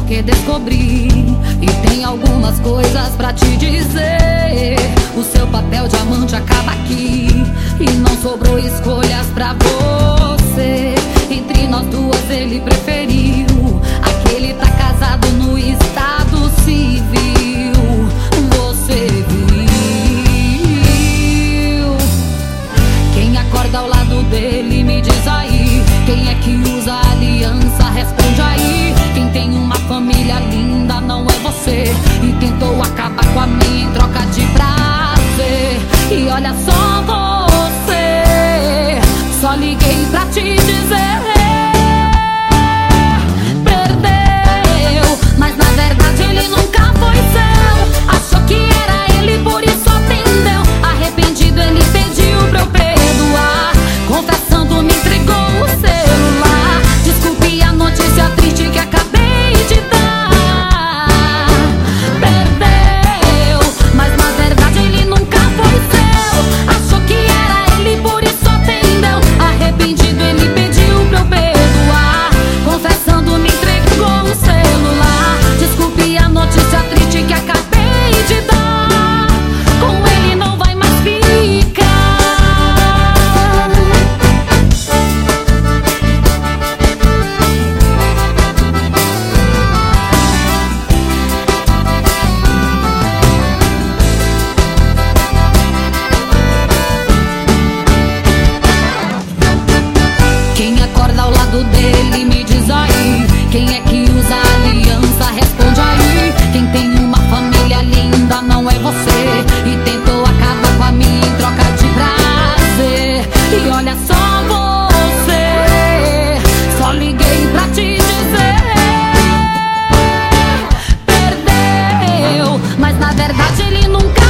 porque descobri e tem algumas coisas pra te dizer. O seu papel diamante acaba aqui e não sobrou escolhas pra você. Entre nós duas ele preferiu aquele tá casado no estado civil. Você viu? Quem acorda ao lado dele, me diz aí. Quem é que usa a aliança? Responde aí. Quem tem uma família linda não é você e tentou acabar com a minha em troca de prazer. E olha só você, só liguei pra te dizer: perdeu, mas na verdade ele nunca foi seu. Achou que era ele, por isso atendeu. Arrependido ele pediu pra eu perdoar. Confessando me entregou o celular. Desculpe a notícia triste que acabei de dar. Perdeu, mas na verdade ele nunca foi seu. Achou que era ele, por isso atendeu. Arrependido ele pediu pra eu perdoar. Confessando me entregou o celular. Desculpe a notícia triste que acabei de dar. Com ele não vai mais ficar. Quem acorda ao lado dele, me diz aí. Quem é que usa a aliança? Responde aí. Quem tem uma família linda não é você e tentou acabar com a minha em troca de prazer. E olha só você, só liguei pra te dizer: perdeu, mas na verdade ele nunca